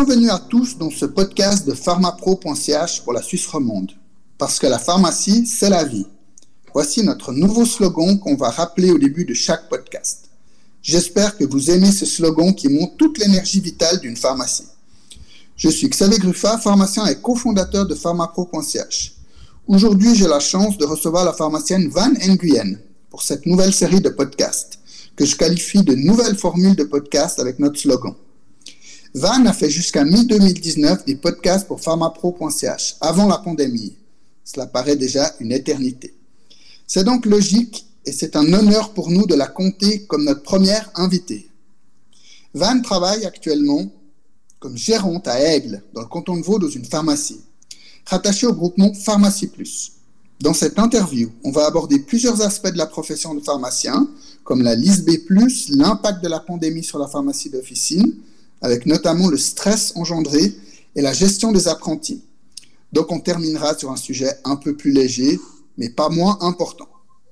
Bienvenue à tous dans ce podcast de pharmapro.ch pour la Suisse romande. Parce que la pharmacie, c'est la vie. Voici notre nouveau slogan qu'on va rappeler au début de chaque podcast. J'espère que vous aimez ce slogan qui montre toute l'énergie vitale d'une pharmacie. Je suis Xavier Gruffat, pharmacien et cofondateur de pharmapro.ch. Aujourd'hui, j'ai la chance de recevoir la pharmacienne Van Nguyen pour cette nouvelle série de podcasts que je qualifie de nouvelle formule de podcast avec notre slogan. Van a fait jusqu'à mi-2019 des podcasts pour pharmapro.ch, avant la pandémie. Cela paraît déjà une éternité. C'est donc logique et c'est un honneur pour nous de la compter comme notre première invitée. Van travaille actuellement comme gérante à Aigle, dans le canton de Vaud, dans une pharmacie, rattachée au groupement Pharmacie Plus. Dans cette interview, on va aborder plusieurs aspects de la profession de pharmacien, comme la liste B+, l'impact de la pandémie sur la pharmacie d'officine, avec notamment le stress engendré et la gestion des apprentis. Donc on terminera sur un sujet un peu plus léger, mais pas moins important.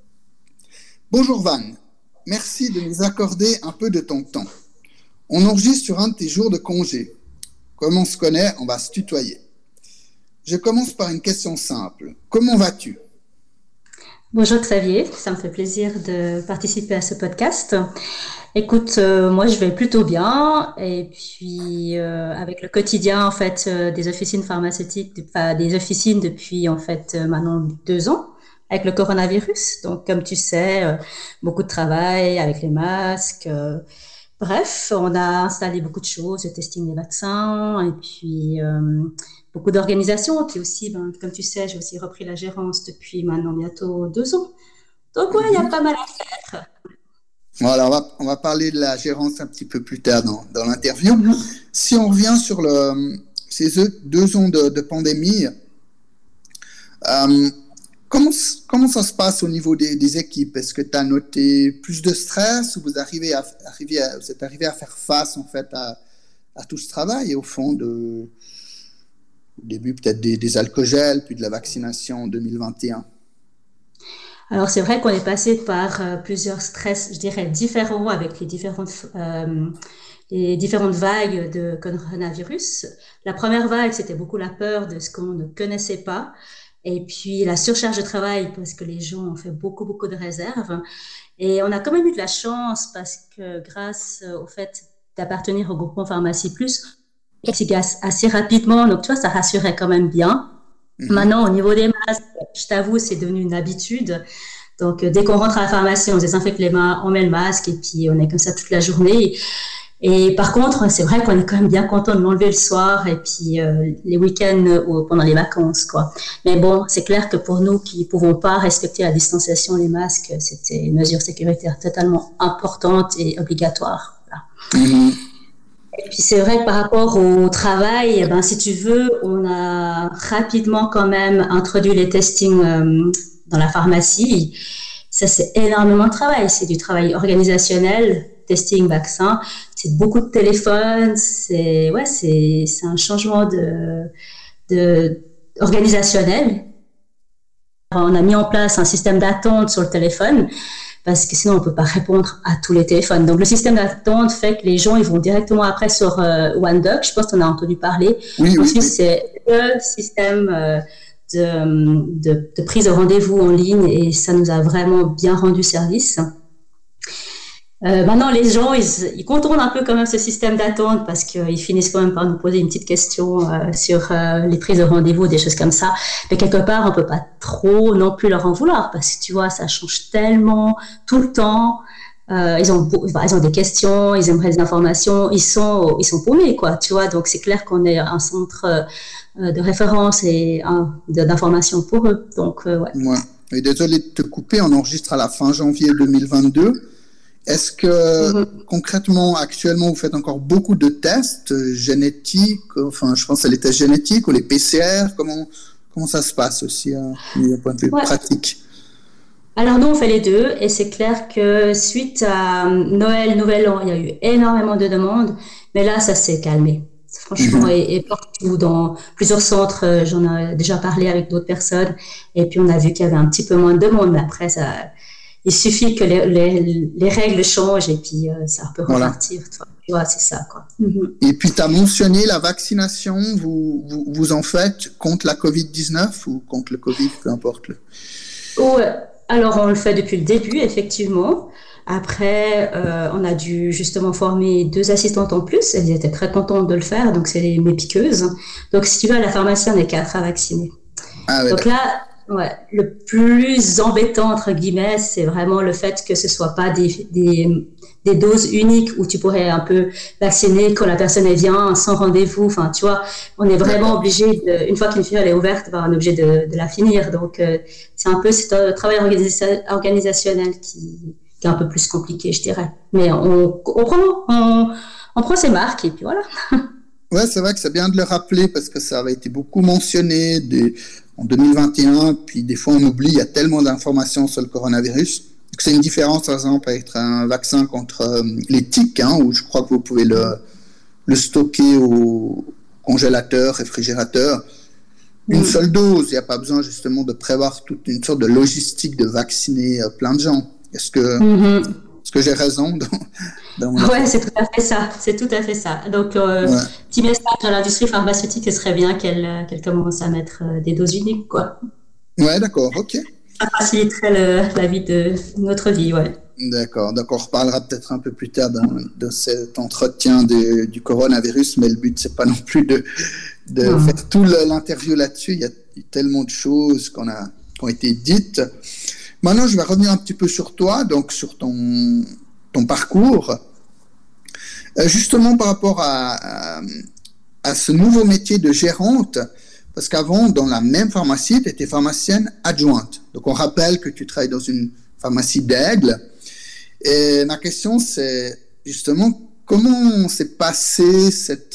Bonjour Van, merci de nous accorder un peu de ton temps. On enregistre sur un de tes jours de congé. Comme on se connaît, on va se tutoyer. Je commence par une question simple. Comment vas-tu ? Bonjour Xavier, ça me fait plaisir de participer à ce podcast. Écoute, moi je vais plutôt bien et puis avec le quotidien en fait des officines pharmaceutiques, des officines depuis en fait maintenant 2 ans avec le coronavirus. Donc comme tu sais, beaucoup de travail avec les masques. Bref, on a installé beaucoup de choses, le testing des vaccins et puis beaucoup d'organisations. Puis aussi, comme tu sais, j'ai aussi repris la gérance depuis maintenant bientôt 2 ans. Donc ouais, il y a pas mal à faire. Voilà, on va parler de la gérance un petit peu plus tard dans l'interview. Si on revient sur ces 2 ans de pandémie, comment ça se passe au niveau des équipes ? Est-ce que tu as noté plus de stress ou vous êtes arrivé à faire face en fait à tout ce travail au fond au début peut-être des alcogels puis de la vaccination en 2021 ? Alors, c'est vrai qu'on est passé par plusieurs stress, je dirais, différents avec les différentes vagues de coronavirus. La première vague, c'était beaucoup la peur de ce qu'on ne connaissait pas. Et puis, la surcharge de travail parce que les gens ont fait beaucoup, beaucoup de réserves. Et on a quand même eu de la chance parce que grâce au fait d'appartenir au groupement Pharmacie Plus, efficace assez rapidement. Donc, tu vois, ça rassurait quand même bien. Maintenant, au niveau des masques, je t'avoue, c'est devenu une habitude. Donc, dès qu'on rentre à la pharmacie, on se désinfecte les mains, on met le masque et puis on est comme ça toute la journée. Et par contre, c'est vrai qu'on est quand même bien content de l'enlever le soir et puis les week-ends ou pendant les vacances, quoi. Mais bon, c'est clair que pour nous qui ne pouvons pas respecter la distanciation, les masques, c'était une mesure sécuritaire totalement importante et obligatoire. Voilà. Et puis c'est vrai que par rapport au travail, si tu veux, on a rapidement quand même introduit les testings dans la pharmacie. Ça, c'est énormément de travail. C'est du travail organisationnel, testing, vaccin. C'est beaucoup de téléphones. C'est un changement organisationnel. On a mis en place un système d'attente sur le téléphone, parce que sinon on ne peut pas répondre à tous les téléphones. Donc le système d'attente fait que les gens ils vont directement après sur OneDoc, je pense qu'on a entendu parler. Oui. C'est le système de prise de rendez-vous en ligne et ça nous a vraiment bien rendu service. Maintenant, les gens, ils contournent un peu quand même ce système d'attente parce qu'ils finissent quand même par nous poser une petite question sur les prises de rendez-vous, des choses comme ça. Mais quelque part, on peut pas trop non plus leur en vouloir parce que tu vois, ça change tellement tout le temps. Ils ont des questions, ils aimeraient des informations, ils sont paumés, quoi, tu vois. Donc, c'est clair qu'on est un centre de référence et d'information pour eux. Donc, ouais. Et désolé de te couper, on enregistre à la fin janvier 2022. Est-ce que concrètement, actuellement, vous faites encore beaucoup de tests génétiques, enfin, je pense à les tests génétiques ou les PCR, comment ça se passe aussi d'un point de vue pratique? Alors nous, on fait les deux et c'est clair que suite à Noël, Nouvel An, il y a eu énormément de demandes, mais là, ça s'est calmé. Franchement, et partout, dans plusieurs centres, j'en ai déjà parlé avec d'autres personnes et puis on a vu qu'il y avait un petit peu moins de demandes, mais après, Il suffit que les règles changent et puis ça peut repartir. Tu vois, c'est ça, quoi. Et puis, tu as mentionné la vaccination. Vous en faites contre la COVID-19 ou contre le Covid, peu importe. Ouais. Alors, on le fait depuis le début, effectivement. Après, on a dû justement former 2 assistantes en plus. Elles étaient très contentes de le faire, donc c'est mes piqueuses. Donc, si tu vas à la pharmacie, on est 4 à vacciner. Ah, ouais, donc là, ouais, le plus embêtant, entre guillemets, c'est vraiment le fait que ce soit pas des doses uniques où tu pourrais un peu vacciner quand la personne est vient sans rendez-vous. Enfin, tu vois, on est vraiment obligé, une fois qu'une fiole est ouverte, on est obligé de la finir. Donc, c'est un peu ce travail organisationnel qui est un peu plus compliqué, je dirais. Mais on prend ses marques et puis voilà. Ouais, c'est vrai que c'est bien de le rappeler parce que ça avait été beaucoup mentionné en 2021, puis des fois on oublie, il y a tellement d'informations sur le coronavirus. C'est une différence, par exemple, avec un vaccin contre les tiques, où je crois que vous pouvez le stocker au congélateur, réfrigérateur. Une seule dose, il n'y a pas besoin justement de prévoir toute une sorte de logistique de vacciner plein de gens. Est-ce que j'ai raison Ouais, c'est tout à fait ça. C'est tout à fait ça. Donc, petit message à l'industrie pharmaceutique, ce serait bien qu'elle commence à mettre des doses uniques, quoi. Ouais, d'accord, ok. Ça faciliterait la vie de notre vie, ouais. D'accord, donc on reparlera peut-être un peu plus tard de cet entretien du coronavirus, mais le but, c'est pas non plus de faire tout l'interview là-dessus. Il y a tellement de choses qui ont été dites. Maintenant, je vais revenir un petit peu sur toi, donc sur ton parcours. Justement par rapport à ce nouveau métier de gérante, parce qu'avant, dans la même pharmacie, tu étais pharmacienne adjointe. Donc, on rappelle que tu travailles dans une pharmacie d'Aigle. Et ma question, c'est justement, comment s'est passé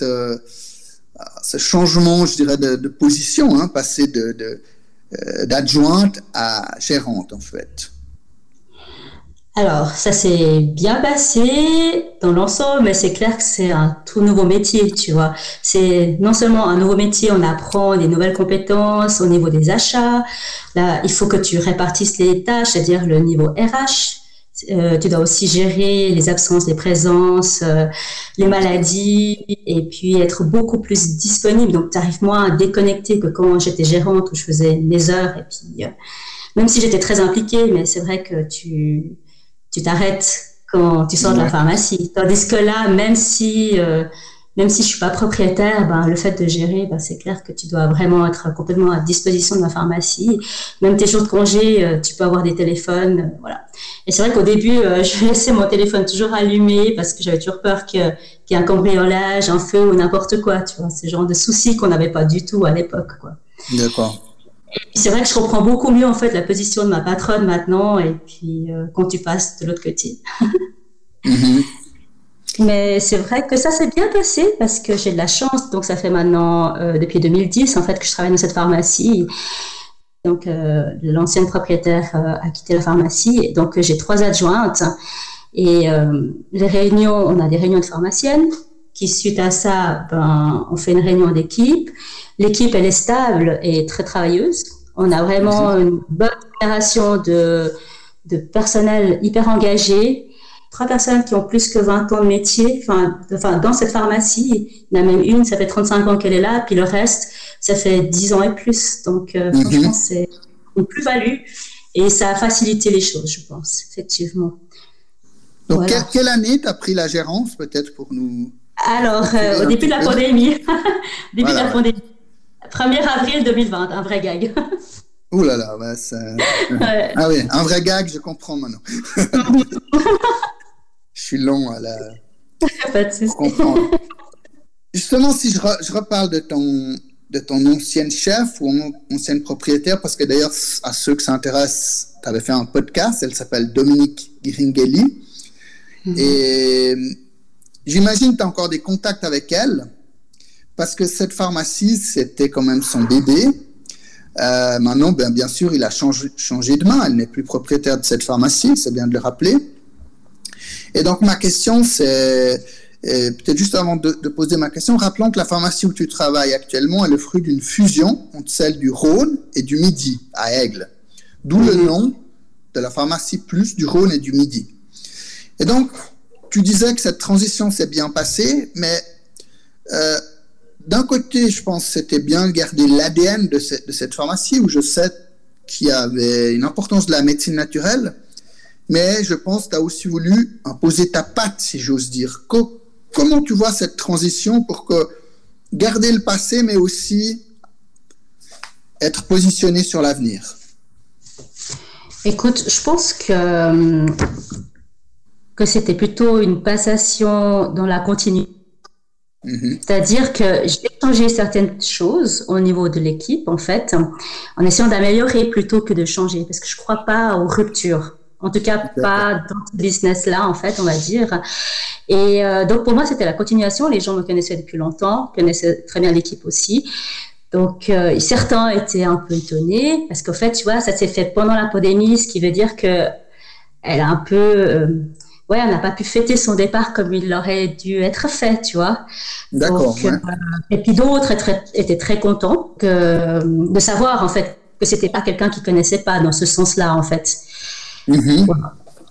ce changement, je dirais, de position, passer d'adjointe à gérante, en fait? Alors, ça s'est bien passé dans l'ensemble, mais c'est clair que c'est un tout nouveau métier, tu vois. C'est non seulement un nouveau métier, on apprend des nouvelles compétences au niveau des achats. Là, il faut que tu répartisses les tâches, c'est-à-dire le niveau RH. Tu dois aussi gérer les absences, les présences, les maladies, et puis être beaucoup plus disponible. Donc, tu arrives moins à déconnecter que quand j'étais gérante, où je faisais mes heures. Et puis, même si j'étais très impliquée, mais c'est vrai que tu t'arrêtes quand tu sors de la pharmacie. Tandis que là, même si je suis pas propriétaire, le fait de gérer, c'est clair que tu dois vraiment être complètement à disposition de la pharmacie. Même tes jours de congé, tu peux avoir des téléphones, voilà. Et c'est vrai qu'au début, je laissais mon téléphone toujours allumé parce que j'avais toujours peur qu'il y ait un cambriolage, un feu ou n'importe quoi, tu vois. C'est le genre de soucis qu'on n'avait pas du tout à l'époque, quoi. D'accord. C'est vrai que je comprends beaucoup mieux en fait la position de ma patronne maintenant et puis quand tu passes de l'autre côté. Mais c'est vrai que ça s'est bien passé parce que j'ai de la chance. Donc ça fait maintenant depuis 2010 en fait que je travaille dans cette pharmacie. Donc l'ancienne propriétaire a quitté la pharmacie et donc j'ai 3 adjointes et les réunions, on a des réunions de pharmaciennes qui suite à ça, on fait une réunion d'équipe. L'équipe, elle est stable et très travailleuse. On a vraiment une bonne génération de personnel hyper engagé. 3 personnes qui ont plus que 20 ans de métier. Enfin, dans cette pharmacie, il y en a même une, ça fait 35 ans qu'elle est là, puis le reste, ça fait 10 ans et plus. Donc, franchement, c'est une plus-value et ça a facilité les choses, je pense, effectivement. Donc, voilà. Quelle année tu as pris la gérance, peut-être, pour nous... Alors, au début de la pandémie. Début de la pandémie. 1er avril 2020, un vrai gag. Ouh là là, ouais. Ah oui, un vrai gag, je comprends maintenant. Je suis long à la... Pas de souci. Comprendre. Justement, si je reparle de ton ancienne chef ou ancienne propriétaire, parce que d'ailleurs, à ceux que ça intéresse, tu avais fait un podcast, elle s'appelle Dominique Giringhelli. Et j'imagine que tu as encore des contacts avec elle, parce que cette pharmacie, c'était quand même son bébé. Maintenant, bien sûr, il a changé de main. Elle n'est plus propriétaire de cette pharmacie, c'est bien de le rappeler. Et donc, ma question, c'est, peut-être juste avant de poser ma question, rappelons que la pharmacie où tu travailles actuellement est le fruit d'une fusion entre celle du Rhône et du Midi, à Aigle. D'où le nom de la pharmacie plus du Rhône et du Midi. Et donc, tu disais que cette transition s'est bien passée, mais d'un côté, je pense que c'était bien garder l'ADN de cette pharmacie, où je sais qu'il y avait une importance de la médecine naturelle, mais je pense que tu as aussi voulu imposer ta patte, si j'ose dire. Comment tu vois cette transition pour garder le passé, mais aussi être positionné sur l'avenir? Écoute, je pense que c'était plutôt une passation dans la continuité. C'est-à-dire que j'ai changé certaines choses au niveau de l'équipe, en fait, en essayant d'améliorer plutôt que de changer, parce que je ne crois pas aux ruptures. En tout cas, pas dans ce business-là, en fait, on va dire. Et donc, pour moi, c'était la continuation. Les gens me connaissaient depuis longtemps, connaissaient très bien l'équipe aussi. Donc, certains étaient un peu étonnés, parce qu'en fait, tu vois, ça s'est fait pendant la pandémie, ce qui veut dire qu'elle a un peu... on n'a pas pu fêter son départ comme il aurait dû être fait, tu vois. D'accord. Donc, et puis d'autres étaient très contents de savoir, en fait, que c'était pas quelqu'un qui connaissait pas dans ce sens-là, en fait. Voilà.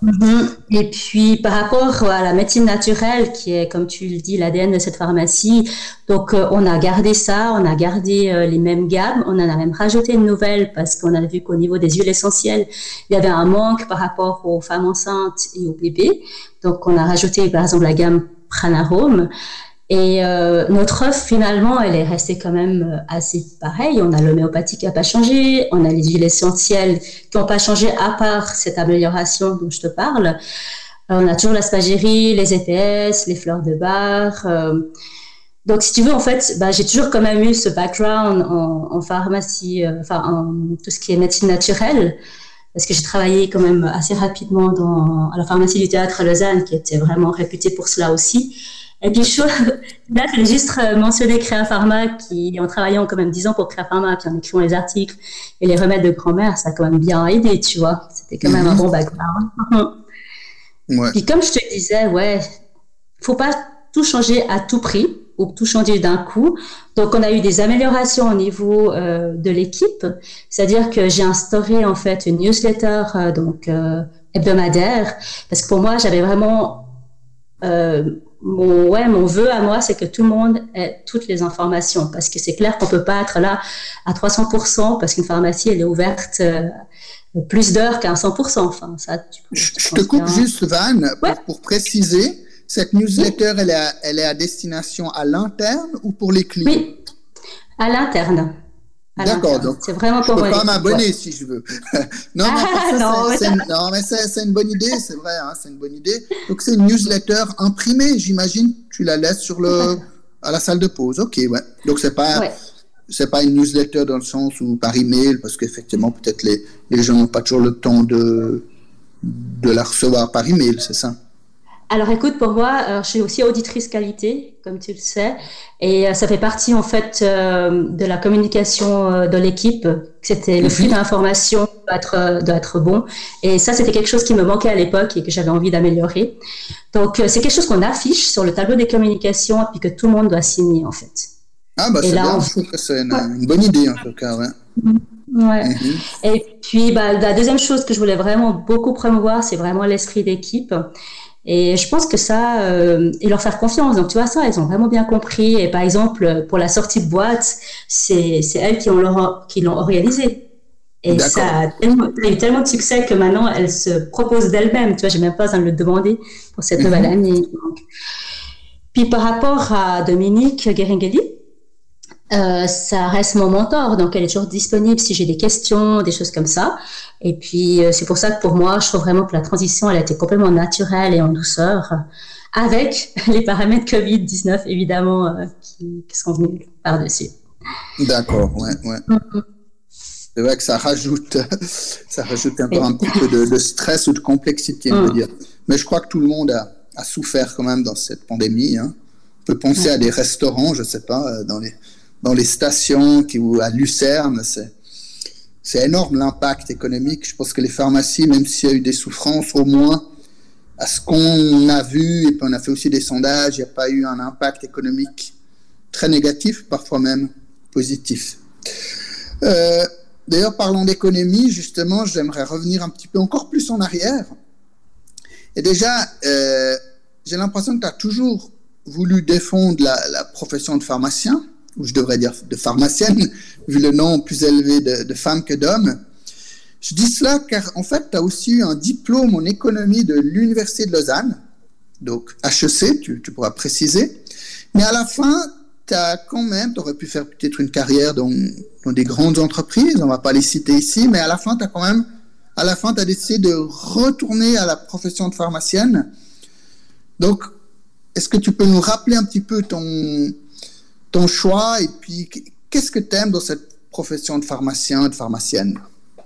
Et puis, par rapport à la médecine naturelle, qui est, comme tu le dis, l'ADN de cette pharmacie, donc on a gardé ça, on a gardé les mêmes gammes, on en a même rajouté une nouvelle parce qu'on a vu qu'au niveau des huiles essentielles, il y avait un manque par rapport aux femmes enceintes et aux bébés. Donc, on a rajouté, par exemple, la gamme Pranarome. Et notre offre, finalement, elle est restée quand même assez pareille. On a l'homéopathie qui n'a pas changé, on a les huiles essentielles qui n'ont pas changé à part cette amélioration dont je te parle. On a toujours la spagérie, les EPS, les fleurs de bar. Donc, si tu veux, en fait, j'ai toujours quand même eu ce background en pharmacie, en tout ce qui est médecine naturelle, parce que j'ai travaillé quand même assez rapidement à la pharmacie du Théâtre à Lausanne, qui était vraiment réputée pour cela aussi. Et puis, là, je voulais juste mentionner Créa Pharma, qui, en travaillant quand même 10 ans pour Créa Pharma, puis en écrivant les articles et les remèdes de grand-mère, ça a quand même bien aidé, tu vois. C'était quand même un bon background. Ouais. Puis, comme je te disais, faut pas tout changer à tout prix ou tout changer d'un coup. Donc, on a eu des améliorations au niveau de l'équipe. C'est-à-dire que j'ai instauré, en fait, une newsletter hebdomadaire, parce que pour moi, j'avais vraiment... mon vœu à moi, c'est que tout le monde ait toutes les informations, parce que c'est clair qu'on peut pas être là à 300%, parce qu'une pharmacie, elle est ouverte plus d'heures qu'à 100%. Enfin, ça, je te coupe juste, Van, pour préciser, cette newsletter, elle est à destination à l'interne ou pour les clients? Oui, à l'interne. D'accord, donc c'est vraiment je ne peux pas m'abonner si je veux. Mais c'est une bonne idée, c'est vrai, hein, c'est une bonne idée. Donc c'est une newsletter imprimée, j'imagine, tu la laisses à la salle de pause. Ok, ouais. Donc c'est pas une newsletter dans le sens où par email, parce qu'effectivement peut-être les gens n'ont pas toujours le temps de la recevoir par email, c'est ça? Alors écoute, pour moi, je suis aussi auditrice qualité, comme tu le sais, et ça fait partie en fait de la communication de l'équipe. C'était le flux d'informations doit être bon, et ça c'était quelque chose qui me manquait à l'époque et que j'avais envie d'améliorer. Donc c'est quelque chose qu'on affiche sur le tableau des communications et puis que tout le monde doit signer en fait. Ah c'est bien, je trouve que c'est une bonne idée en tout cas, ouais. Ouais. Et puis la deuxième chose que je voulais vraiment beaucoup promouvoir, c'est vraiment l'esprit d'équipe. Et je pense que ça, et leur faire confiance. Donc, tu vois, ça, elles ont vraiment bien compris. Et par exemple, pour la sortie de boîte, c'est elles qui l'ont organisé. Et ça a eu tellement de succès que maintenant, elles se proposent d'elles-mêmes. Tu vois, j'ai même pas besoin de le demander pour cette nouvelle année. Donc. Puis, par rapport à Dominique Guéringeli, ça reste mon mentor, donc elle est toujours disponible si j'ai des questions, des choses comme ça. Et puis c'est pour ça que pour moi, je trouve vraiment que la transition, elle a été complètement naturelle et en douceur, avec les paramètres Covid-19 évidemment qui sont venus par-dessus. D'accord, ouais. C'est vrai que ça rajoute un petit peu de stress ou de complexité, on peut dire. Mais je crois que tout le monde a souffert quand même dans cette pandémie. Hein. On peut penser à des restaurants, je sais pas, dans les stations ou à Lucerne, c'est énorme l'impact économique. Je pense que les pharmacies, même s'il y a eu des souffrances, au moins, à ce qu'on a vu, et puis on a fait aussi des sondages, il n'y a pas eu un impact économique très négatif, parfois même positif. d'ailleurs, parlant d'économie, justement, j'aimerais revenir un petit peu encore plus en arrière. Et déjà, j'ai l'impression que tu as toujours voulu défendre la profession de pharmacien, ou je devrais dire de pharmacienne, vu le nom plus élevé de femmes que d'hommes. Je dis cela car, en fait, tu as aussi eu un diplôme en économie de l'Université de Lausanne, donc HEC, tu pourras préciser. Mais à la fin, tu aurais pu faire peut-être une carrière dans des grandes entreprises, on ne va pas les citer ici, mais à la fin, tu as décidé de retourner à la profession de pharmacienne. Donc, est-ce que tu peux nous rappeler un petit peu ton choix et puis qu'est-ce que tu aimes dans cette profession de pharmacien, de pharmacienne?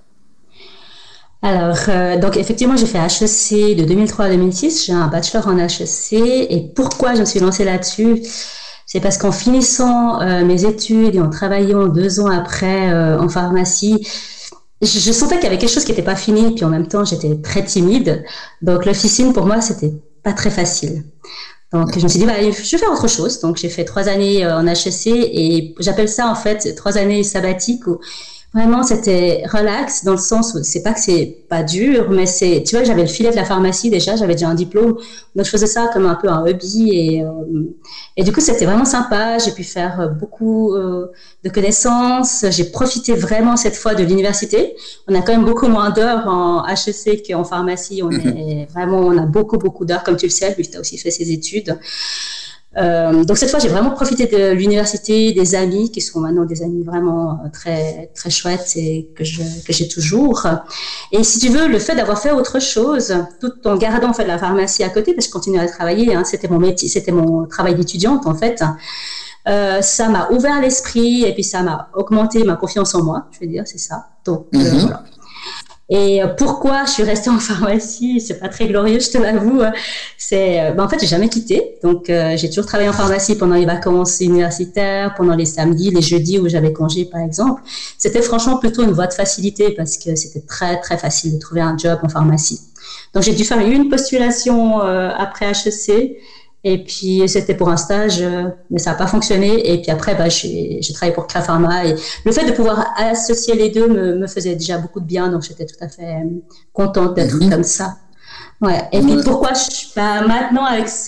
Alors, donc effectivement, j'ai fait HEC de 2003 à 2006. J'ai un bachelor en HEC. Et pourquoi je me suis lancée là-dessus? C'est parce qu'en finissant mes études et en travaillant 2 ans après en pharmacie, je sentais qu'il y avait quelque chose qui n'était pas fini. Puis en même temps, j'étais très timide. Donc l'officine, pour moi, c'était pas très facile. Donc je me suis dit, je vais faire autre chose. Donc j'ai fait 3 années en HEC et j'appelle ça en fait 3 années sabbatiques où vraiment, c'était relax dans le sens où c'est pas que c'est pas dur, mais tu vois, j'avais le filet de la pharmacie déjà, j'avais déjà un diplôme, donc je faisais ça comme un peu un hobby et du coup, c'était vraiment sympa. J'ai pu faire beaucoup de connaissances. J'ai profité vraiment cette fois de l'université. On a quand même beaucoup moins d'heures en HEC qu'en pharmacie. On a beaucoup d'heures, comme tu le sais, vu que tu as aussi fait ces études. Donc cette fois, j'ai vraiment profité de l'université, des amis qui sont maintenant des amis vraiment très très chouettes et que j'ai toujours. Et si tu veux, le fait d'avoir fait autre chose, tout en gardant en fait la pharmacie à côté, parce que je continuais à travailler, c'était mon métier, c'était mon travail d'étudiante en fait. Ça m'a ouvert l'esprit et puis ça m'a augmenté ma confiance en moi. Je veux dire, c'est ça. Donc voilà. Et pourquoi je suis restée en pharmacie, c'est pas très glorieux, je te l'avoue. En fait, j'ai jamais quitté. Donc, j'ai toujours travaillé en pharmacie pendant les vacances universitaires, pendant les samedis, les jeudis où j'avais congé, par exemple. C'était franchement plutôt une voie de facilité parce que c'était très, très facile de trouver un job en pharmacie. Donc, j'ai dû faire une postulation après HEC. Et puis, c'était pour un stage, mais ça n'a pas fonctionné. Et puis après, j'ai travaillé pour Clapharma. Et le fait de pouvoir associer les deux me faisait déjà beaucoup de bien. Donc, j'étais tout à fait contente d'être comme ça. Ouais. Et puis, pourquoi maintenant,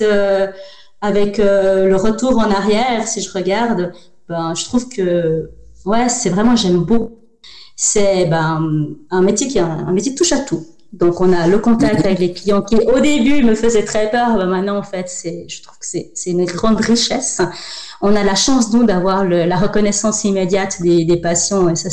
avec le retour en arrière, si je regarde, je trouve que, c'est vraiment, j'aime beaucoup. C'est un métier touche à tout. Donc, on a le contact avec les clients qui, au début, me faisait très peur. Maintenant, en fait, je trouve que c'est une grande richesse. On a la chance, nous, d'avoir la reconnaissance immédiate des patients. Et ça,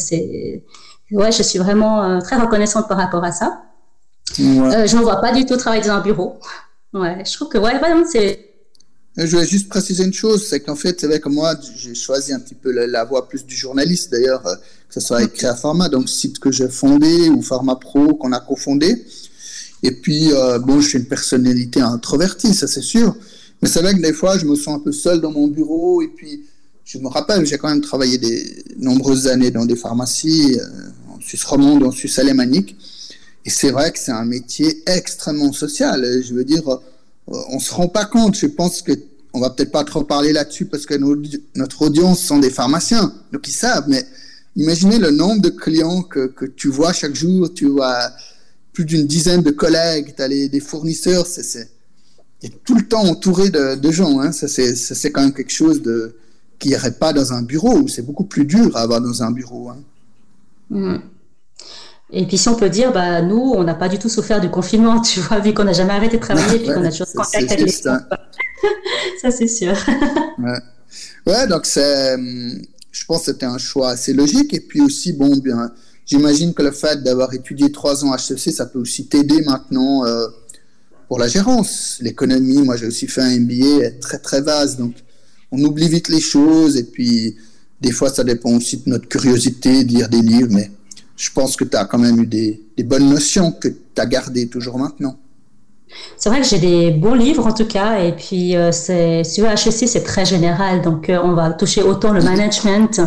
je suis vraiment très reconnaissante par rapport à ça. Ouais. Je ne vois pas du tout travailler dans un bureau. Ouais, je trouve que, vraiment, c'est... Je voulais juste préciser une chose, c'est qu'en fait, c'est vrai que moi, j'ai choisi un petit peu la voie plus du journaliste, d'ailleurs, que ce soit avec Créapharma, donc site que j'ai fondé, ou PharmaPro qu'on a cofondé. Et puis, je suis une personnalité introvertie, ça c'est sûr. Mais c'est vrai que des fois, je me sens un peu seul dans mon bureau. Et puis, je me rappelle, j'ai quand même travaillé des nombreuses années dans des pharmacies, en Suisse romande, en Suisse alémanique. Et c'est vrai que c'est un métier extrêmement social. Je veux dire, on ne se rend pas compte. Je pense que on va peut-être pas trop parler là-dessus parce que notre audience sont des pharmaciens, donc ils savent. Mais imaginez le nombre de clients que tu vois chaque jour. Tu vois plus d'une dizaine de collègues, tu as des fournisseurs. C'est tout le temps entouré de gens. Hein. Ça, c'est quand même quelque chose qu'il n'y aurait pas dans un bureau. C'est beaucoup plus dur à avoir dans un bureau. Hein. Et puis si on peut dire, nous, on n'a pas du tout souffert du confinement, tu vois, vu qu'on n'a jamais arrêté de travailler, puis qu'on a toujours contact avec les gens. Ça, c'est sûr. Ouais, donc je pense que c'était un choix assez logique. Et puis aussi, j'imagine que le fait d'avoir étudié 3 ans HEC, ça peut aussi t'aider maintenant pour la gérance. L'économie, moi j'ai aussi fait un MBA très très vaste, donc on oublie vite les choses. Et puis des fois, ça dépend aussi de notre curiosité de lire des livres, mais je pense que tu as quand même eu des bonnes notions que tu as gardées toujours maintenant. C'est vrai que j'ai des bons livres en tout cas, et puis sur HEC c'est très général, donc on va toucher autant le management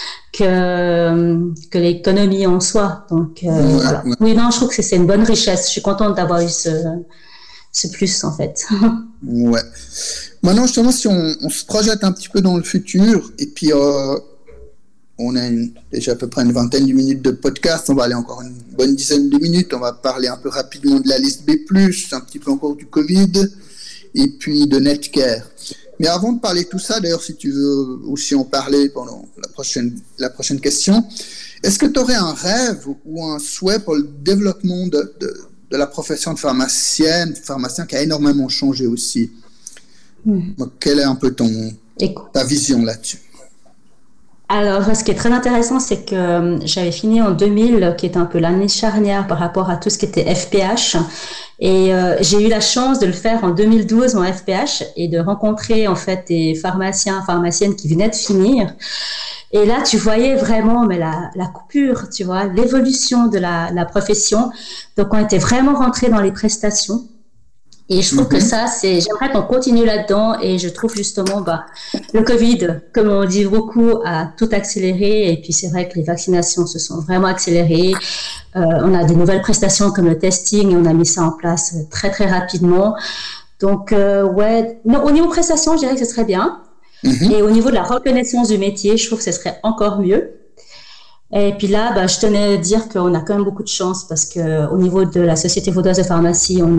que l'économie en soi. Donc voilà. Oui, non, je trouve que c'est une bonne richesse. Je suis contente d'avoir eu ce plus en fait. Ouais. Maintenant justement, si on se projette un petit peu dans le futur, et puis On a déjà à peu près une vingtaine de minutes de podcast. On va aller encore une bonne dizaine de minutes. On va parler un peu rapidement de la liste B+, un petit peu encore du Covid, et puis de Netcare. Mais avant de parler de tout ça, d'ailleurs, si tu veux aussi en parler pendant la prochaine question, est-ce que tu aurais un rêve ou un souhait pour le développement de la profession de pharmacien qui a énormément changé aussi? Donc, quelle est un peu ta vision là-dessus? Alors, ce qui est très intéressant, c'est que j'avais fini en 2000, qui est un peu l'année charnière par rapport à tout ce qui était FPH. Et j'ai eu la chance de le faire en 2012, mon FPH, et de rencontrer en fait des pharmaciennes qui venaient de finir. Et là, tu voyais vraiment la coupure, tu vois, l'évolution de la profession. Donc, on était vraiment rentrés dans les prestations. Et je trouve que ça, j'aimerais qu'on continue là-dedans. Et je trouve justement, le Covid, comme on dit beaucoup, a tout accéléré. Et puis, c'est vrai que les vaccinations se sont vraiment accélérées. On a des nouvelles prestations comme le testing et on a mis ça en place très, très rapidement. Donc, au niveau prestation, je dirais que ce serait bien. Et au niveau de la reconnaissance du métier, je trouve que ce serait encore mieux. Et puis là, je tenais à dire qu'on a quand même beaucoup de chance parce que au niveau de la Société vaudoise de pharmacie, on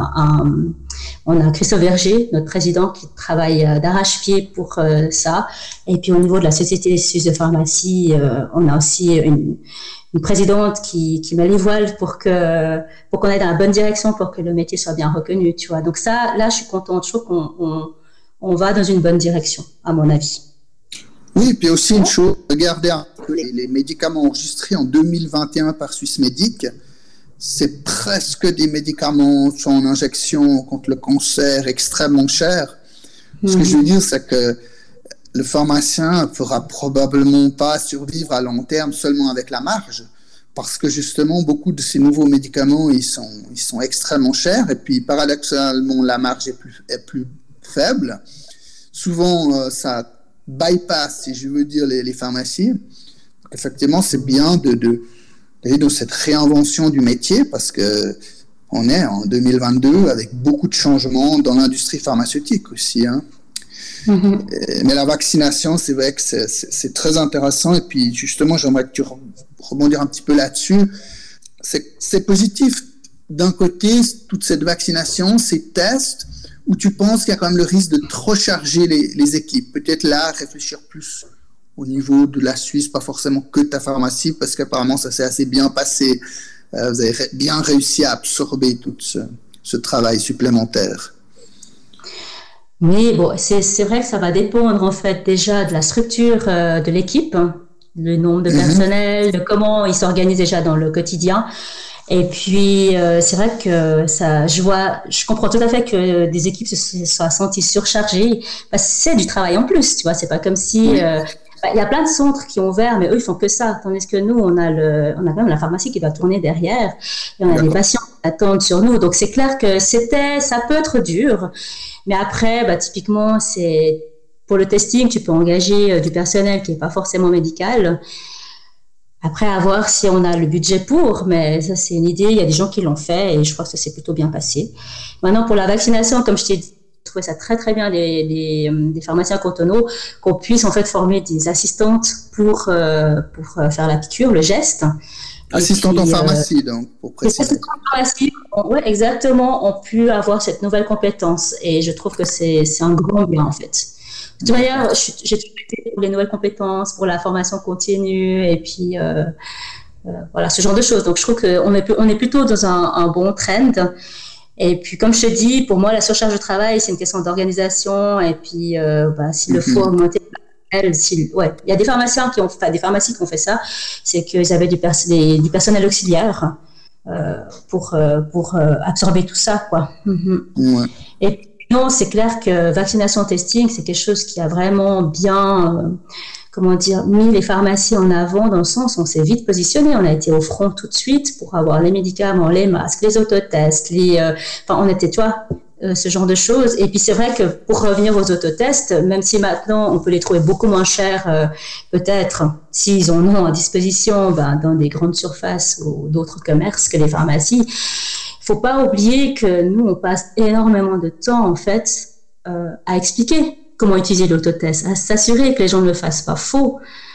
a Christophe Verger, notre président, qui travaille d'arrache-pied pour ça. Et puis au niveau de la Société suisse de pharmacie, on a aussi une présidente qui met les voiles pour qu'on aille dans la bonne direction, pour que le métier soit bien reconnu, tu vois. Donc ça, là, je suis contente. Je trouve qu'on va dans une bonne direction, à mon avis. Oui, puis aussi une chose, regardez un peu les médicaments enregistrés en 2021 par Swissmedic, c'est presque des médicaments en injection contre le cancer extrêmement chers. Ce que je veux dire, c'est que le pharmacien ne pourra probablement pas survivre à long terme seulement avec la marge, parce que justement, beaucoup de ces nouveaux médicaments, ils sont extrêmement chers, et puis paradoxalement, la marge est plus faible. Souvent, ça bypass, si je veux dire, les pharmacies. Donc, effectivement, c'est bien d'aller dans cette réinvention du métier parce que on est en 2022 avec beaucoup de changements dans l'industrie pharmaceutique aussi. Mais la vaccination, c'est vrai que c'est très intéressant. Et puis, justement, j'aimerais que tu rebondir un petit peu là-dessus. C'est positif. D'un côté, toute cette vaccination, ces tests, où tu penses qu'il y a quand même le risque de trop charger les équipes. Peut-être là, réfléchir plus au niveau de la Suisse, pas forcément que ta pharmacie, parce qu'apparemment, ça s'est assez bien passé. Vous avez bien réussi à absorber tout ce travail supplémentaire. Oui, c'est vrai que ça va dépendre, en fait, déjà de la structure de l'équipe, le nombre de personnel, de comment ils s'organisent déjà dans le quotidien. Et puis, c'est vrai que je comprends tout à fait que des équipes se soient senties surchargées parce que c'est du travail en plus, tu vois, c'est pas comme si, il y a plein de centres qui ont ouvert, mais eux, ils font que ça, tandis que nous, on a quand même la pharmacie qui doit tourner derrière, et on a des patients qui attendent sur nous, donc c'est clair que ça peut être dur, mais après, typiquement, pour le testing, tu peux engager du personnel qui est pas forcément médical. Après, à voir si on a le budget pour, mais ça, c'est une idée. Il y a des gens qui l'ont fait et je crois que ça s'est plutôt bien passé. Maintenant, pour la vaccination, comme je t'ai dit, je trouvais ça très, très bien des pharmaciens cantonaux qu'on puisse, en fait, former des assistantes pour faire la piqûre, le geste. Assistantes en pharmacie, donc, pour préciser. Assistantes en pharmacie, oui, exactement, ont pu avoir cette nouvelle compétence et je trouve que c'est un grand bien, en fait. De toute manière, j'ai toujours été pour les nouvelles compétences, pour la formation continue, et puis voilà, ce genre de choses. Donc, je trouve qu'on est plutôt dans un bon trend. Et puis, comme je te dis, pour moi, la surcharge de travail, c'est une question d'organisation. Et puis, s'il le faut augmenter, il y a des pharmacies qui ont fait ça, c'est qu'ils avaient du personnel auxiliaire pour absorber tout ça, quoi. Et non, c'est clair que vaccination testing, c'est quelque chose qui a vraiment bien, mis les pharmacies en avant dans le sens où on s'est vite positionné. On a été au front tout de suite pour avoir les médicaments, les masques, les autotests, on était, tu vois, ce genre de choses. Et puis c'est vrai que pour revenir aux autotests, même si maintenant on peut les trouver beaucoup moins chers, peut-être s'ils en ont à disposition dans des grandes surfaces ou d'autres commerces que les pharmacies. Il ne faut pas oublier que nous, on passe énormément de temps, en fait, à expliquer comment utiliser l'autotest, à s'assurer que les gens ne le fassent pas faux.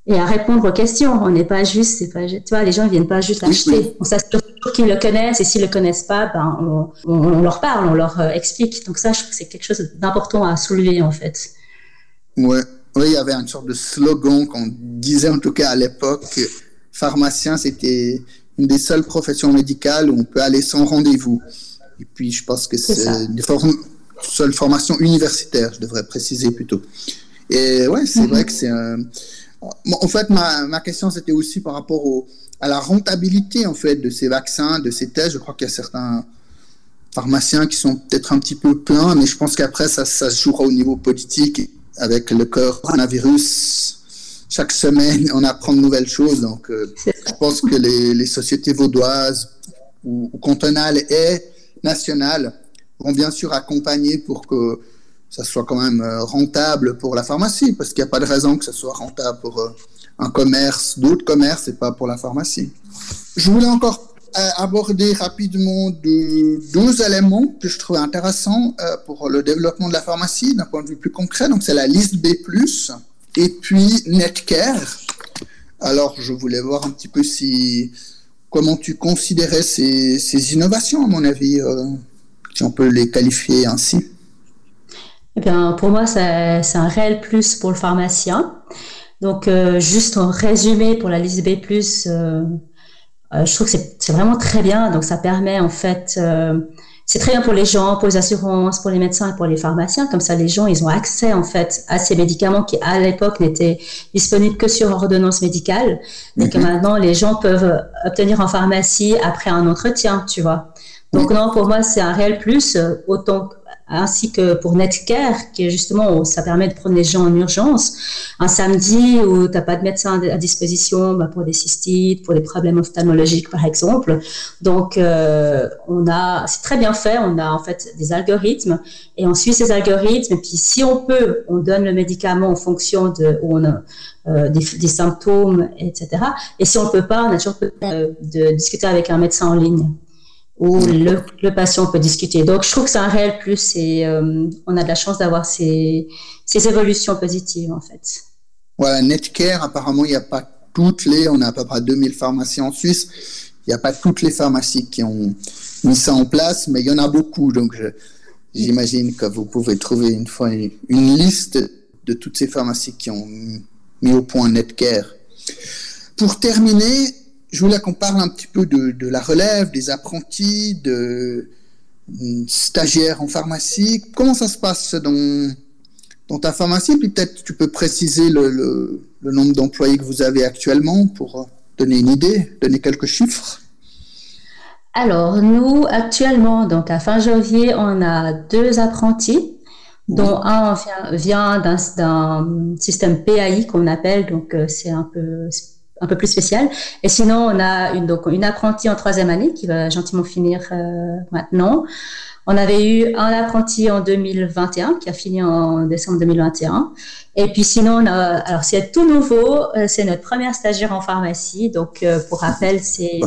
et à répondre aux questions. On n'est pas juste, tu vois, les gens ne viennent pas juste acheter. Oui. On s'assure toujours qu'ils le connaissent, et s'ils le connaissent pas, on leur parle, on leur explique. Donc ça, je trouve que c'est quelque chose d'important à soulever, en fait. Ouais. Oui, il y avait une sorte de slogan qu'on disait, en tout cas à l'époque, que pharmacien, c'était une des seules professions médicales où on peut aller sans rendez-vous. Et puis, je pense que c'est une seule formation universitaire, je devrais préciser plutôt. Et ouais, c'est vrai que c'est en fait, ma question, c'était aussi par rapport à la rentabilité, en fait, de ces vaccins, de ces tests. Je crois qu'il y a certains pharmaciens qui sont peut-être un petit peu pleins, mais je pense qu'après, ça se jouera au niveau politique. Avec le coronavirus, chaque semaine, on apprend de nouvelles choses. Donc, je pense que les sociétés vaudoises ou cantonales et nationales vont bien sûr accompagner pour que ça soit quand même rentable pour la pharmacie, parce qu'il n'y a pas de raison que ça soit rentable pour un commerce, d'autres commerces, et pas pour la pharmacie. Je voulais encore aborder rapidement deux éléments que je trouvais intéressants pour le développement de la pharmacie d'un point de vue plus concret. Donc, c'est la liste B+, et puis Netcare. Alors, je voulais voir un petit peu comment tu considérais ces innovations, à mon avis, si on peut les qualifier ainsi. Eh bien, pour moi, c'est un réel plus pour le pharmacien. Donc, juste en résumé pour la liste B+, je trouve que c'est vraiment très bien. Donc, ça permet en fait, c'est très bien pour les gens, pour les assurances, pour les médecins et pour les pharmaciens. Comme ça, les gens, ils ont accès en fait à ces médicaments qui, à l'époque, n'étaient disponibles que sur ordonnance médicale. Et que maintenant, les gens peuvent obtenir en pharmacie après un entretien, tu vois. Donc, non, pour moi, c'est un réel plus, autant ainsi que pour Netcare, qui justement, ça permet de prendre les gens en urgence. Un samedi où tu n'as pas de médecin à disposition pour des cystites, pour des problèmes ophtalmologiques, par exemple. Donc, c'est très bien fait. On a en fait des algorithmes et on suit ces algorithmes. Et puis, si on peut, on donne le médicament en fonction où on a des symptômes, etc. Et si on ne peut pas, on a toujours de discuter avec un médecin en ligne, où le patient peut discuter. Donc, je trouve que c'est un réel plus et on a de la chance d'avoir ces évolutions positives, en fait. Voilà, Netcare, apparemment, il n'y a pas on a à peu près 2000 pharmacies en Suisse, il n'y a pas toutes les pharmacies qui ont mis ça en place, mais il y en a beaucoup. Donc, j'imagine que vous pouvez trouver une liste de toutes ces pharmacies qui ont mis au point Netcare. Pour terminer, je voulais qu'on parle un petit peu de la relève, des apprentis, de stagiaires en pharmacie. Comment ça se passe dans ta pharmacie? Puis peut-être tu peux préciser le nombre d'employés que vous avez actuellement pour donner une idée, donner quelques chiffres. Alors, nous, actuellement, donc à fin janvier, on a 2 apprentis, dont un vient d'un système PAI qu'on appelle, donc c'est un peu plus spécial. Et sinon, on a une apprentie en 3e année qui va gentiment finir maintenant. On avait eu un apprenti en 2021 qui a fini en décembre 2021. Et puis sinon, alors c'est tout nouveau, c'est notre première stagiaire en pharmacie. Donc, pour rappel, c'est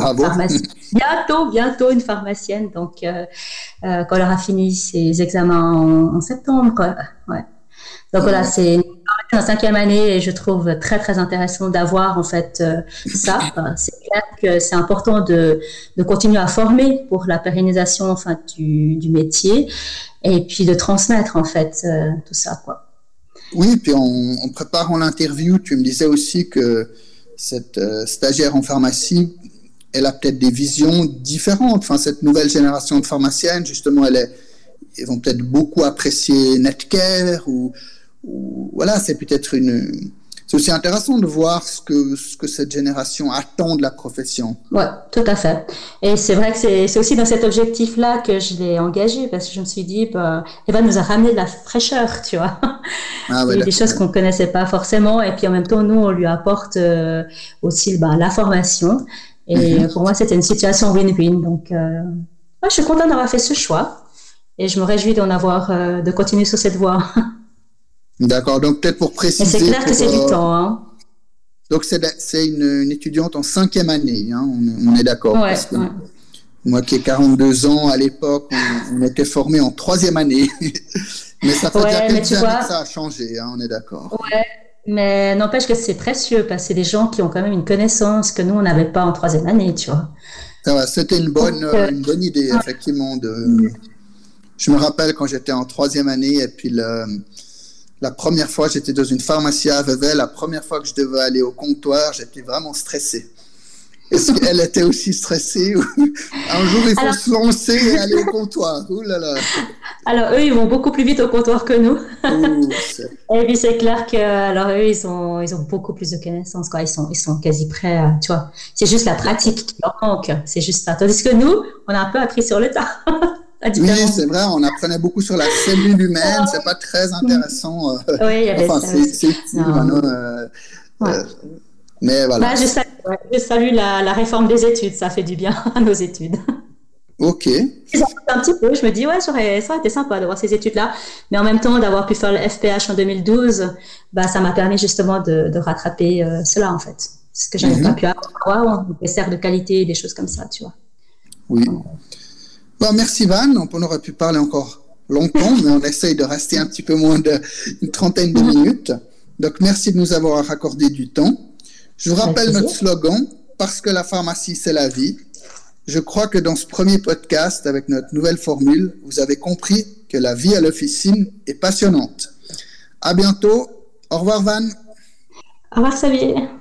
bientôt une pharmacienne. Donc, quand elle aura fini ses examens en septembre, ouais. Donc voilà, c'est en 5e année et je trouve très très intéressant d'avoir en fait ça. C'est clair que c'est important de continuer à former pour la pérennisation du métier et puis de transmettre en fait tout ça, quoi. Oui, puis en préparant l'interview, tu me disais aussi que cette stagiaire en pharmacie, elle a peut-être des visions différentes. Enfin, cette nouvelle génération de pharmaciennes, justement, ils vont peut-être beaucoup apprécier Netcare ou voilà, c'est peut-être c'est aussi intéressant de voir ce que cette génération attend de la profession. Ouais, tout à fait. Et c'est vrai que c'est aussi dans cet objectif-là que je l'ai engagée, parce que je me suis dit, Eva nous a ramené de la fraîcheur, tu vois. Ah ouais, des choses qu'on connaissait pas forcément, et puis en même temps, nous, on lui apporte aussi la formation. Et pour moi, c'était une situation win-win. Donc, je suis contente d'avoir fait ce choix, et je me réjouis de continuer sur cette voie. D'accord, donc peut-être pour préciser... Mais c'est clair que c'est du temps. Hein. Donc c'est une étudiante en 5e année, hein, on est d'accord. Ouais, parce que moi qui ai 42 ans, à l'époque, on était formés en 3e année. Mais ça fait déjà quelques années que ça a changé, hein, on est d'accord. Ouais, Mais n'empêche que c'est précieux parce que c'est des gens qui ont quand même une connaissance que nous, on n'avait pas en troisième année, tu vois. C'était une bonne idée, effectivement. Je me rappelle quand j'étais en troisième année et puis la première fois, j'étais dans une pharmacie à Vevey. La première fois que je devais aller au comptoir, j'étais vraiment stressé. Est-ce qu'elle était aussi stressée? Un jour, il faut se lancer et aller au comptoir. Ouh là là. Alors, eux, ils vont beaucoup plus vite au comptoir que nous. Et puis, c'est clair que, alors, eux, ils ont beaucoup plus de connaissances, quoi. Ils sont quasi prêts, tu vois. C'est juste la pratique qui leur manque. C'est juste ça. Tandis que nous, on a un peu appris sur le tas. Oui, c'est vrai, on apprenait beaucoup sur la cellule humaine, c'est pas très intéressant. Oui, il y avait ça. C'est utile, mais voilà. Je salue la réforme des études, ça fait du bien à nos études. Ok. Un petit peu, je me dis, ouais, ça aurait été sympa d'avoir ces études-là, mais en même temps, d'avoir pu faire le FPH en 2012, ça m'a permis justement de rattraper cela, en fait. Ce que j'avais pas pu avoir, des desserts de qualité, des choses comme ça, tu vois. Oui. Merci Van, on aurait pu parler encore longtemps, mais on essaye de rester un petit peu moins d'une trentaine de minutes. Donc merci de nous avoir accordé du temps. Je vous rappelle notre slogan, parce que la pharmacie c'est la vie. Je crois que dans ce premier podcast, avec notre nouvelle formule, vous avez compris que la vie à l'officine est passionnante. À bientôt. Au revoir Van. Au revoir Xavier.